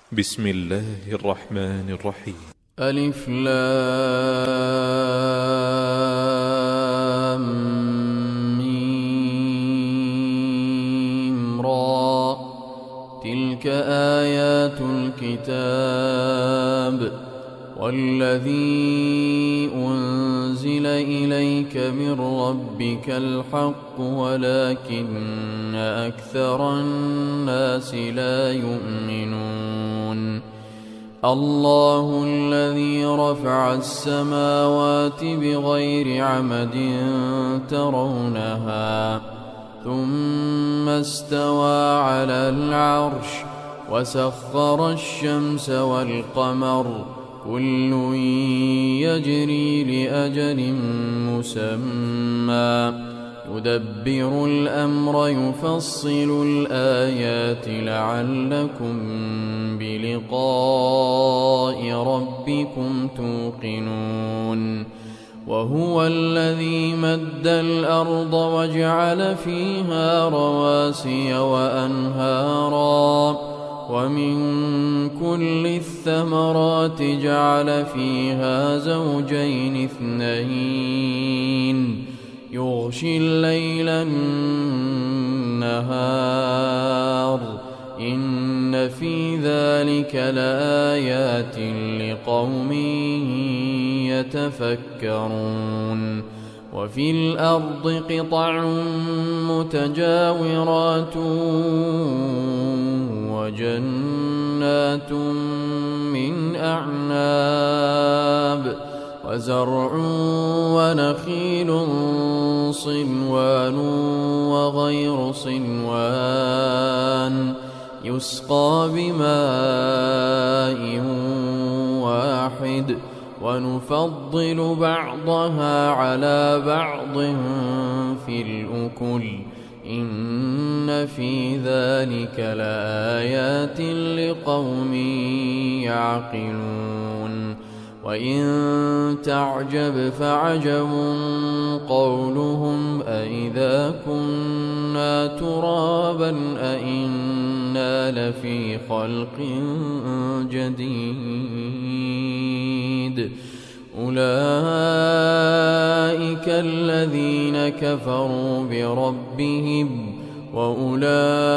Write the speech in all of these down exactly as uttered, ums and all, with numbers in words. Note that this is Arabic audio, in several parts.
بسم الله الرحمن الرحيم. ألف لام ميم را. تلك آيات الكتاب والذي أنزل إليك من ربك الحق ولكن أكثر الناس لا يؤمنون. الله الذي رفع السماوات بغير عمد ترونها ثم استوى على العرش وسخر الشمس والقمر كل يجري لأجل مسمى يدبر الأمر يفصل الآيات لعلكم بلقاء ربكم توقنون. وهو الذي مد الأرض وجعل فيها رواسي وأنهارا ومن كل الثمرات جعل فيها زوجين اثنين يغشي الليل النهار إن في ذلك لآيات لقوم يتفكرون. وفي الأرض قطع متجاورات وجنات من أعناب وزرع ونخيل صنوان وغير صنوان يسقى بماء واحد ونفضل بعضها على بعض في الأكل إن في ذلك لآيات لقوم يعقلون. وإن تعجب فعجب قولهم أإذا كنا ترابا أإنا لفي خلق جديد أولئك الذين كفروا بربهم وأولئك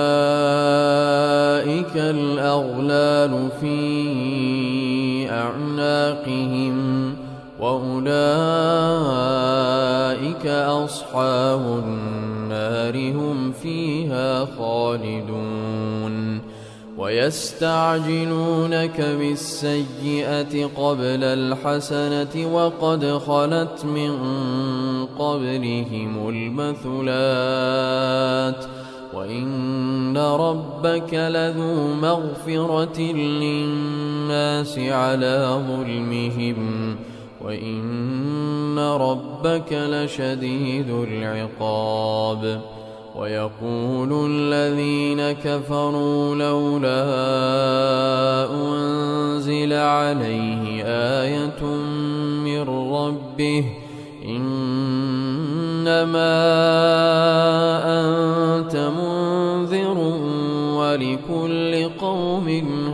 الأغلال في أعناقهم وأولئك أصحاب النار هم فيها خالدون. ويستعجلونك بالسيئة قبل الحسنة وقد خلت من قبلهم المثلات وإن ربك لذو مغفرة للناس على ظلمهم وإن ربك لشديد العقاب. ويقول الذين كفروا لولا أنزل عليه آية من ربه إنما أنت منذر ولكل قوم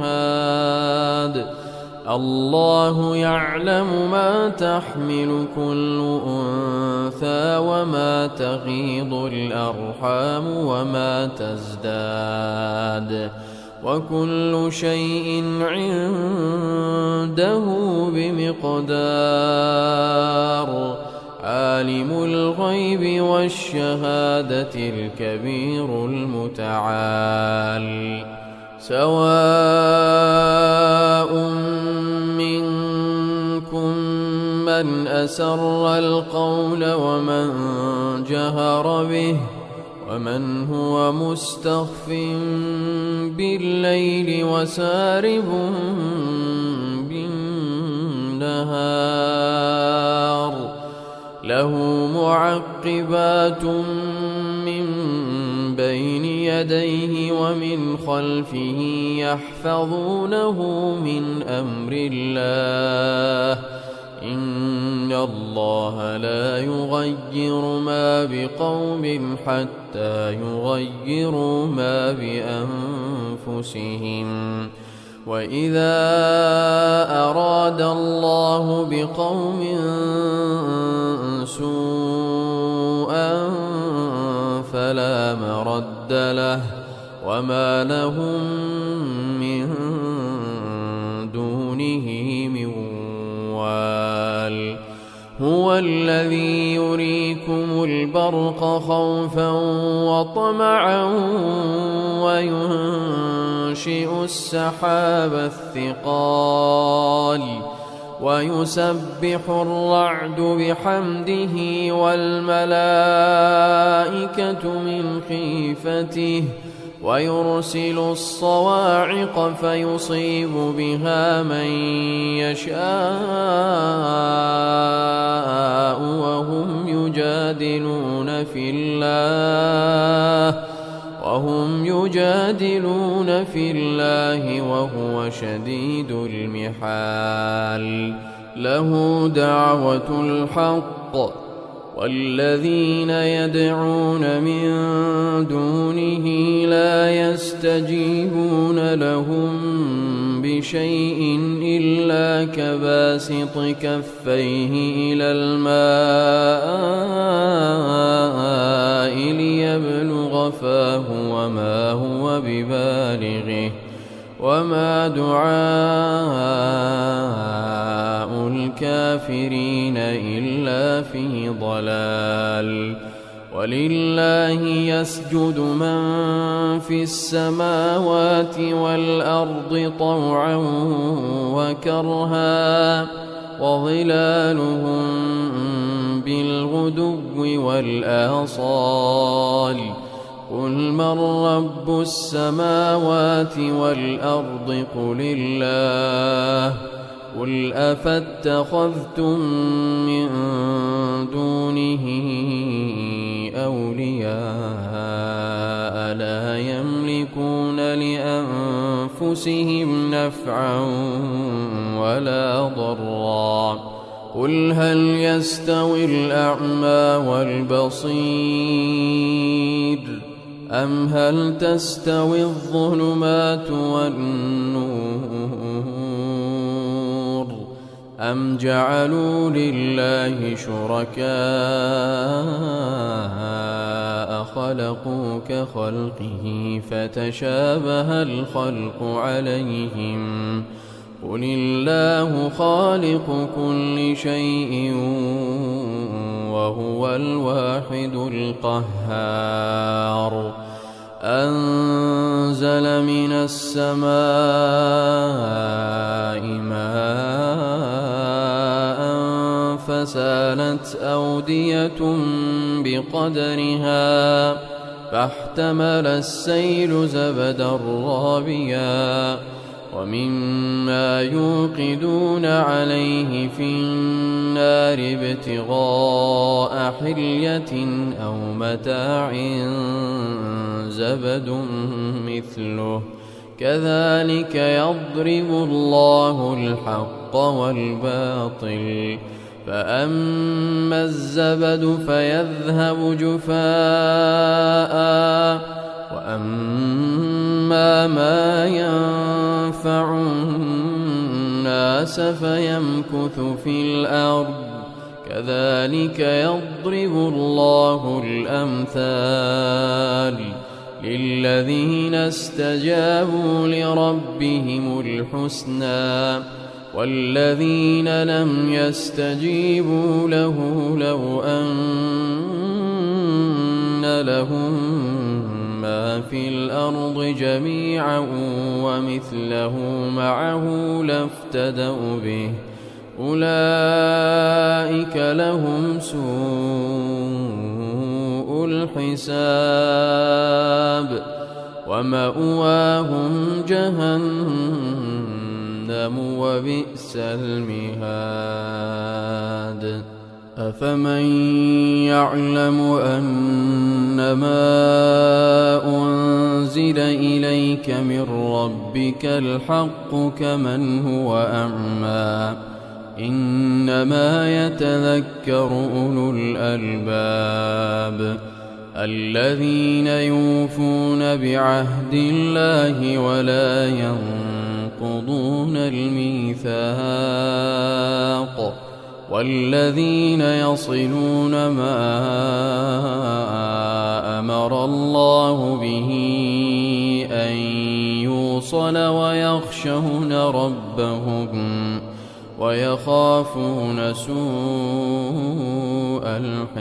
هاد الله يعلم ما تحمل كل أنثى وما تغيض الأرحام وما تزداد وكل شيء عنده بمقدار. عالم الغيب والشهادة الكبير المتعال. سواء منكم من أسر القول ومن جهر به ومن هو مستخف بالليل وسارب بالنهار له معقبات من بين يديه ومن خلفه يحفظونه من أمر الله إن الله لا يغير ما بقوم حتى يغيروا ما بأنفسهم وإذا أراد الله بقوم سوءا فلا مرد له وما لهم من دونه من وال هو الذي يريكم البرق خوفا وطمعا وينشئ السحاب الثقال ويسبح الرعد بحمده والملائكة من خيفته ويرسل الصواعق فيصيب بها من يشاء وهم يجادلون في الله وهم يجادلون في الله وهو شديد المحال له دعوة الحق والذين يدعون من دونه لا يستجيبون لهم بشيء إلا كباسط كفيه إلى الماء ليبلغ فاه وما هو ببالغه وما دعاء الكافرين إلا في ضلال ولله يسجد من في السماوات والأرض طوعا وكرها وظلالهم بالغدو والآصال قل من رب السماوات والأرض قل الله قل أفاتخذتم من دونه أولياء لا يملكون لأنفسهم نفعا ولا ضرا قل هل يستوي الأعمى والبصير أم هل تستوي الظلمات والنور أم جعلوا لله شركاء خلقوا كخلقه فتشابه الخلق عليهم قل الله خالق كل شيء وهو الواحد القهار أنزل من السماء ماء فسالت أودية بقدرها فاحتمل السيل زبدا رابيا ومما يوقدون عليه في النار ابتغاء حلية أو متاع زبد مثله كذلك يضرب الله الحق والباطل فأما الزبد فيذهب جفاء وأما ما ينفع الناس فيمكث في الأرض كذلك يضرب الله الأمثال للذين استجابوا لربهم الحسنى والذين لم يستجيبوا له لو أن لهم ما في الأرض جميعا ومثله معه لافتدوا به أولئك لهم سوء الحساب ومأواهم جهنم وبئس المهاد أفمن يعلم أنما أنزل إليك من ربك الحق كمن هو أعمى إنما يتذكر أولو الألباب الذين يوفون بعهد الله ولا ينقضون ينقضون الميثاق والذين يصلون ما أمر الله به أن يوصل ويخشون ربهم ويخافون سوء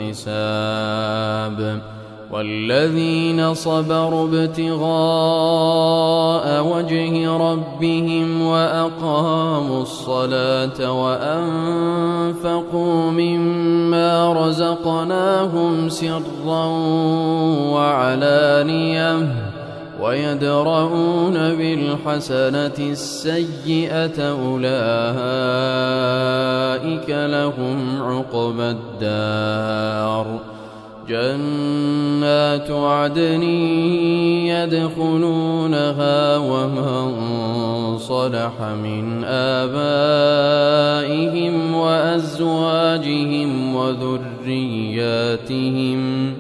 الحساب والذين صبروا ابتغاء وجه ربهم وأقاموا الصلاة وأنفقوا مما رزقناهم سرا وعلانية ويدرؤون بالحسنة السيئة أولئك لهم عقبى الدار جنات عدن يدخلونها ومن صلح من آبائهم وأزواجهم وذرياتهم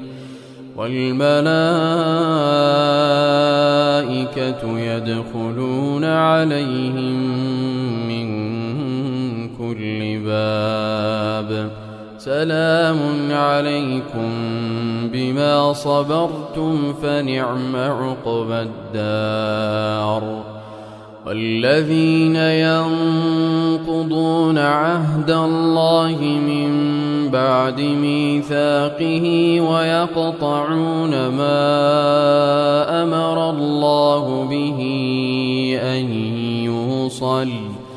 والملائكة يدخلون عليهم من كل باب سلام عليكم بما صبرتم فنعم عقبى الدار والذين ينقضون عهد الله من بعد ميثاقه ويقطعون ما أمر الله به أن يوصل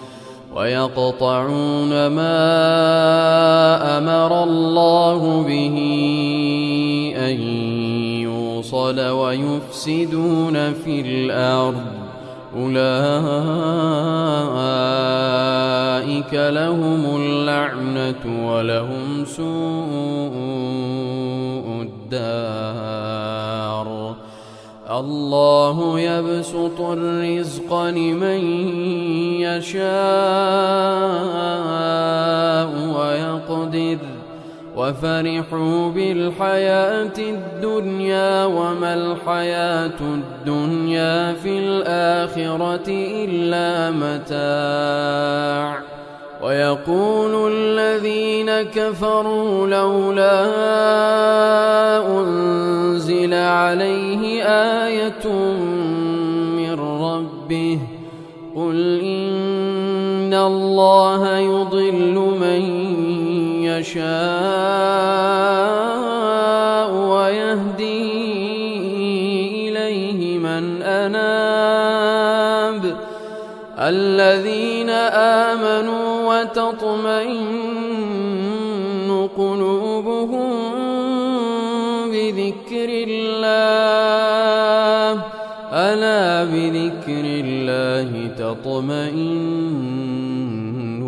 ويقطعون ما أمر الله به أن يوصل ويفسدون في الأرض أولئك لهم اللعنة ولهم سوء الدار الله يبسط الرزق لمن يشاء ويقدر وفرحوا بالحياة الدنيا وما الحياة الدنيا في الآخرة إلا متاع ويقول الذين كفروا لولا أنزل عليه آية من ربه قل إن الله يضل من يشاء ويهدي إليه من أناب الذين آمنوا وتطمئن قلوبهم بذكر الله ألا بذكر الله تطمئن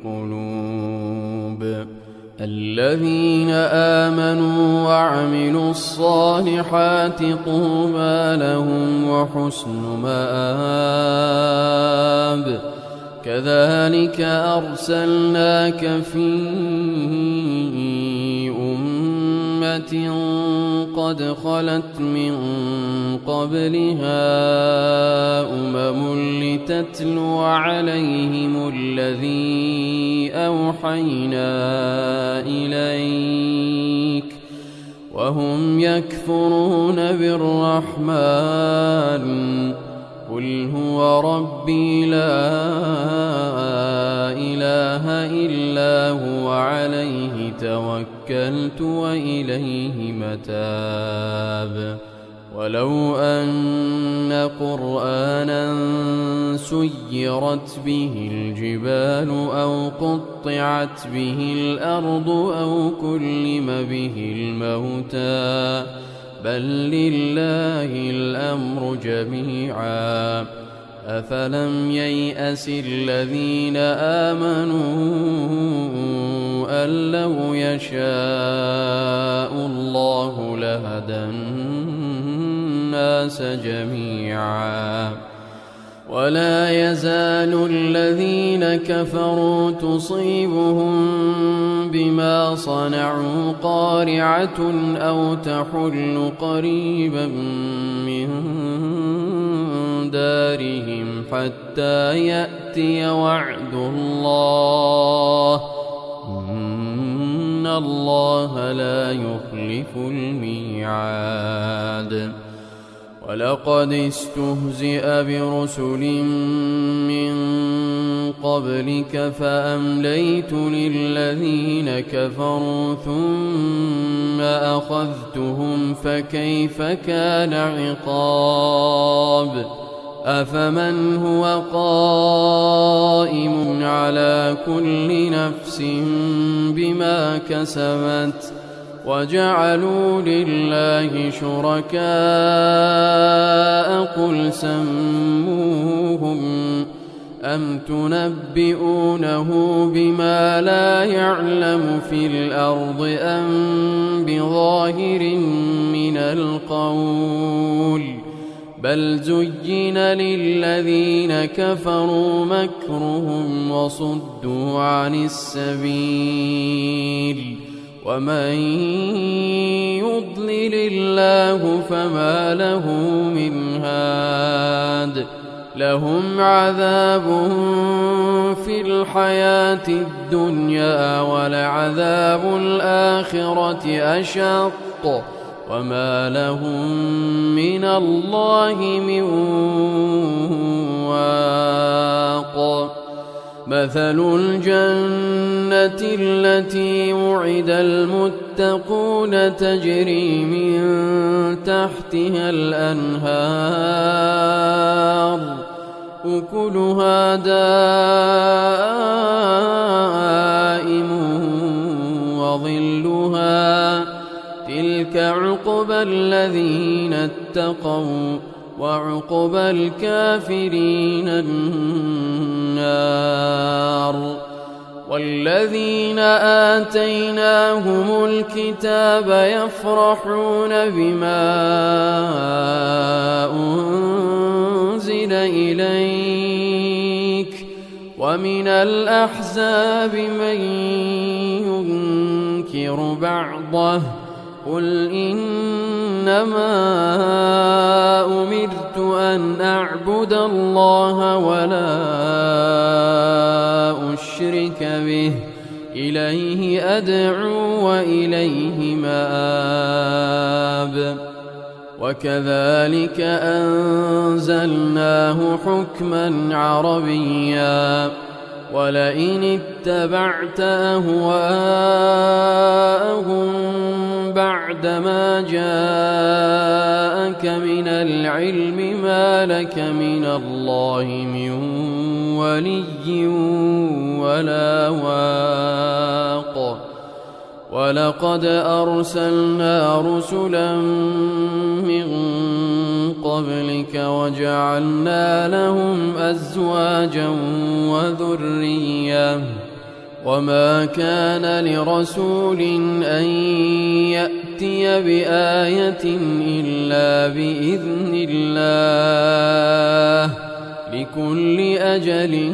القلوب الذين آمنوا وعملوا الصالحات طوبى لهم وحسن مآب كذلك أرسلناك في أمة قد خلت من قبلها أمم لتتلو عليهم الذي أوحينا إليك وهم يكفرون بالرحمن قل هو ربي لا إله إلا هو عليه توكلت وإليه متاب ولو أن قرآنا سيرت به الجبال أو قطعت به الأرض أو كلم به الموتى بل لله الأمر جميعا أفلم ييأس الذين آمنوا أن لو يشاء الله لهدى الناس جميعا ولا يزال الذين كفروا تصيبهم بما صنعوا قارعة أو تحل قريبا من دارهم حتى يأتي وعد الله إن الله لا يخلف الميعاد. ولقد استهزئ برسل من قبلك فأمليت للذين كفروا ثم أخذتهم فكيف كان عقاب. أفمن هو قائم على كل نفس بما كسبت وجعلوا لله شركاء قل سموهم أم تنبئونه بما لا يعلم في الأرض أم بظاهر من القول بل زين للذين كفروا مكرهم وصدوا عن السبيل ومن يضلل الله فما له من هاد. لهم عذاب في الحياة الدنيا ولعذاب الآخرة أشق وما لهم من الله من واق. مثل الجنة التي وعد المتقون تجري من تحتها الأنهار أكلها دائم وظلها تلك عقبى الذين اتقوا وعقبى الكافرين النار. والذين آتيناهم الكتاب يفرحون بما أنزل إليك ومن الأحزاب من ينكر بعضه قل إنما أمرت أن أعبد الله ولا أشرك به إليه أدعو وإليه مآب. وكذلك أنزلناه حكما عربيا ولئن اتبعت أهواءهم بعدما جاءك من العلم ما لك من الله من ولي ولا واق. ولقد أرسلنا رسلا من قبلك وجعلنا لهم أزواجا وذرية وما كان لرسول أن يأتي بآية إلا بإذن الله لكل أجل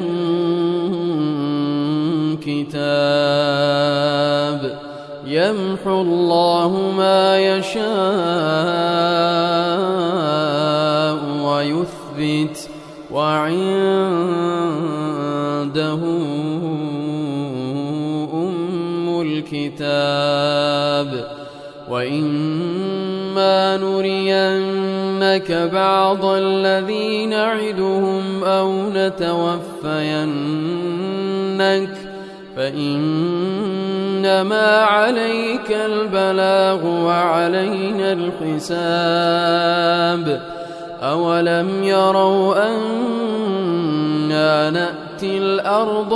كتاب يمحو الله ما يشاء ويثبت وعنده أم الكتاب. وإما نرينك بعض الذي نعدهم أو نتوفينك فإنما عليك البلاغ وعلينا الحساب. أولم يروا أنا نأتي الأرض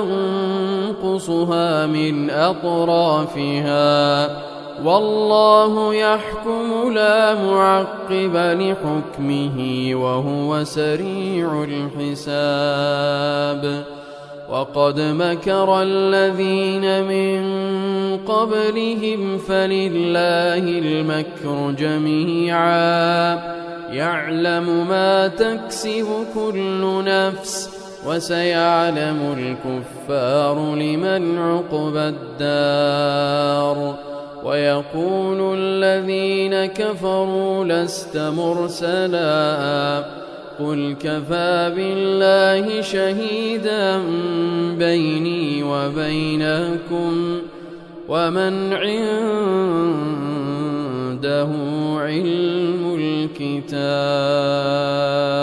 ننقصها من أطرافها والله يحكم لا معقب لحكمه وهو سريع الحساب. وقد مكر الذين من قبلهم فلله المكر جميعا يعلم ما تكسب كل نفس وسيعلم الكفار لمن عقبى الدار ويقول الذين كفروا لست مرسلا قل كفى بالله شهيدا بيني وبينكم ومن عنده علم الكتاب